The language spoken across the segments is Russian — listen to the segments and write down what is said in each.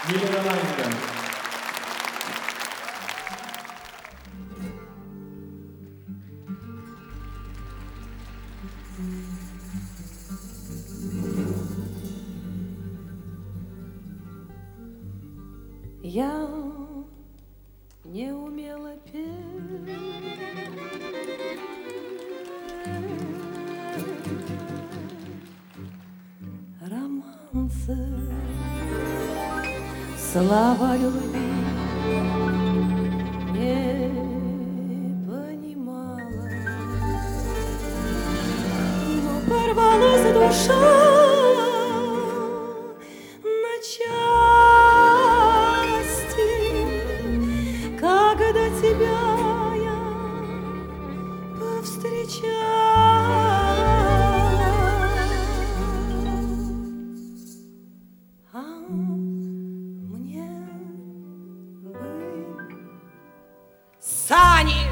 Елена Ланька. Я не умела петь, романсы, слова любви не понимала, но порвалась душа на части, когда тебя я повстречала. А мне бы сани,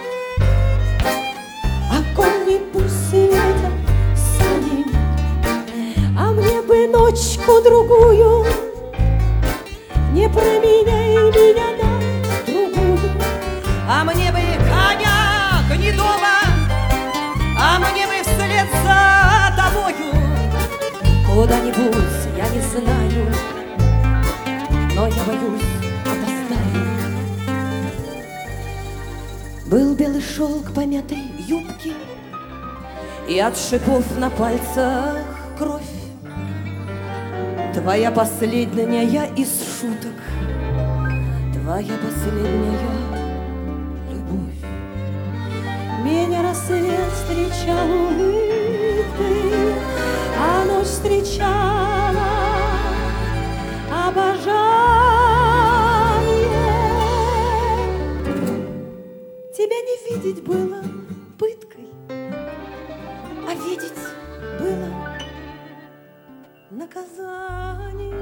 огонь пусть светят сани, а мне бы ночку-другую, не променяй меня на другую. А мне бы коня гнедого, а мне бы вслед за тобою куда-нибудь, я не знаю, но я боюсь, опоздаю. Был белый шелк помятой юбки, и от шипов на пальцах кровь. Твоя последняя из шуток, твоя последняя любовь. Меня рассвет встречал улыбкой, а ночь встречала обожание. Тебя не видеть было пыткой, а видеть было наказание.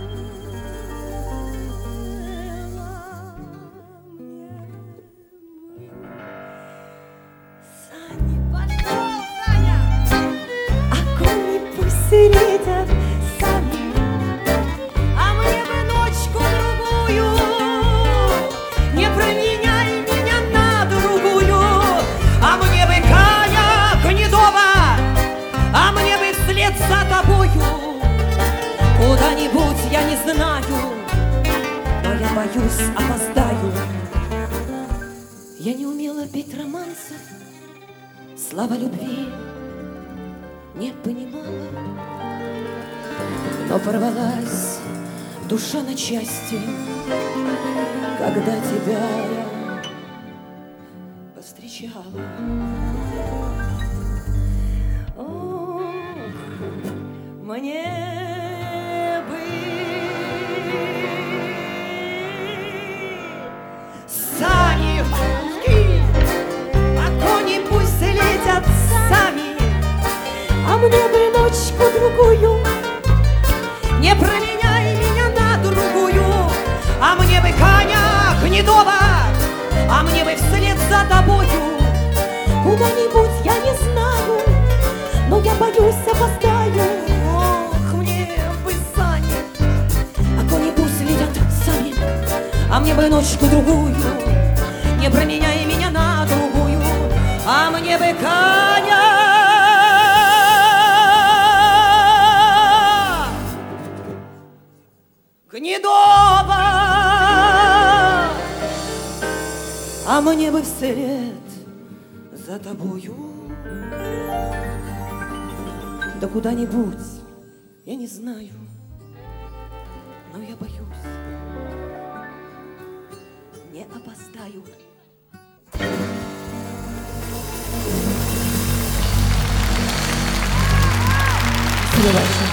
Сани, пошел, Саня! Огонь пусть светят сами, а мне бы ночку-другую, не променяй меня на другую. А мне бы коня гнедого, а мне бы вслед за тобою куда-нибудь, я не знаю, но я боюсь, опоздаю. Я не умела петь романсов, слова любви не понимала, но порвалась душа на части, когда тебя я повстречала. Ох, мне а мне бы ночку-другую, не променяй меня на другую. А мне бы коня гнедого, а мне бы вслед за тобою куда-нибудь, я не знаю, но я боюсь, опоздаю. Ох, мне бы сани, а кони пусть летят сами, а мне бы ночку-другую, не променяй меня на другую. А мне бы коня гнедого, а мне бы вслед за тобою, да куда-нибудь, я не знаю, но я боюсь, не опоздаю. Спасибо большое.